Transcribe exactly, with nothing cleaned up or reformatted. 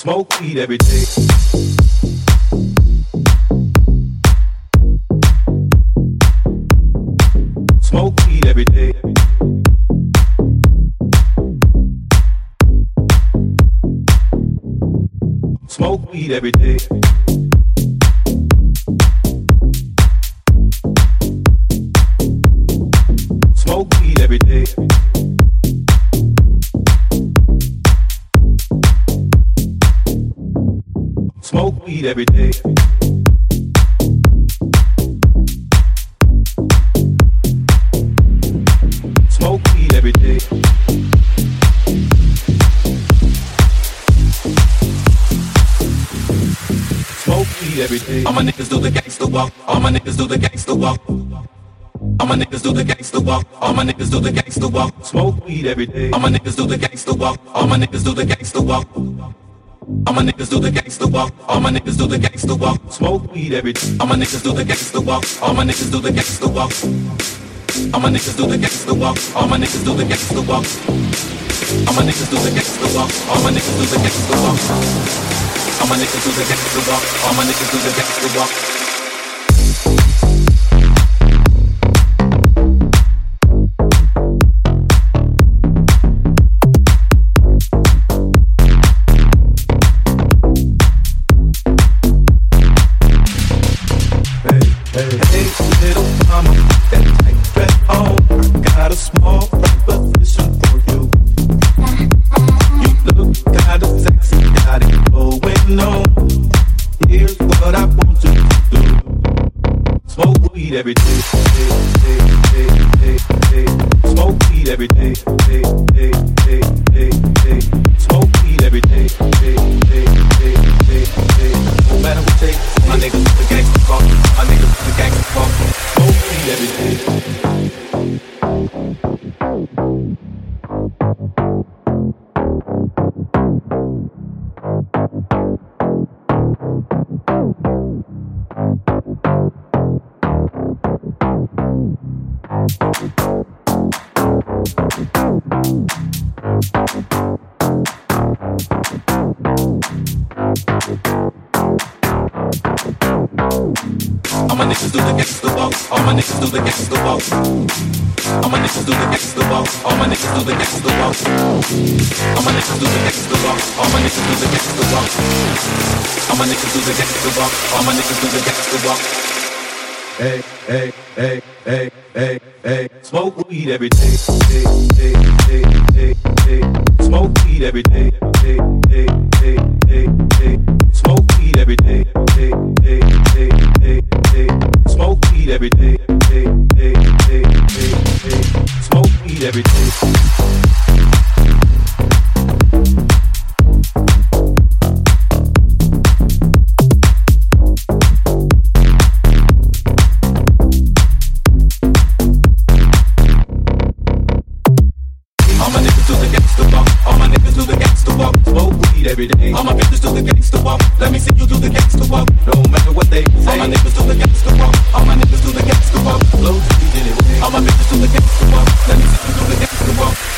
Smoke weed every day. Smoke weed every day. Smoke weed every day. Smoke weed every day. Smoke weed every day. Smoke weed every day. Smoke weed every day. All my niggas do the gangsta walk. All my niggas do the gangsta walk. All my niggas do the gangsta walk. All my niggas do the gangsta walk. Smoke weed every day. All my niggas do the gangsta walk. All my niggas do the gangsta walk. All my niggas do the gangsta walk. All my niggas do the gangsta walk. Smoke weed every day. All my niggas do the gangsta walk. All my niggas do the gangsta walk. All my niggas do the gangsta walk. All my niggas do the gangsta walk. All my niggas do the gangsta walk. All my niggas do the gangsta walk. All my niggas do the gangsta walk. All my niggas do the gangsta walk. Every day, day, day, day, day, day. Smoke weed every day, day, day, day, day, day. Smoke weed every day, day, day, day, day, day. No matter what they, my niggas with the gangsta talk, my niggas with the gangsta talk. Smoke weed every day. All my niggas do the gangsta walk. All my niggas do the gangsta walk. All my niggas do the gangsta walk. All my niggas do the gangsta walk. All my niggas do the gangsta walk. All my niggas do the gangsta walk. All my niggas do the gangsta walk. All my niggas do the gangsta walk. Hey, hey, hey, hey, hey, hey. Smoke weed every day. Day, day, day, day, day. Smoke weed every day. Day, day, day, day, day. Smoke weed every day. Day, day, day, day, day. Smoke weed every day. Day, day, day, day, day. Smoke weed every day. Every day. All my bitches do the gangsta walk. Let me see you do the gangsta walk. No matter what they say. All my niggas do the gangsta walk. All my niggas do the gangsta walk. Blow to the anyway. All my bitches do the gangsta walk. Let me see you do the gangsta walk.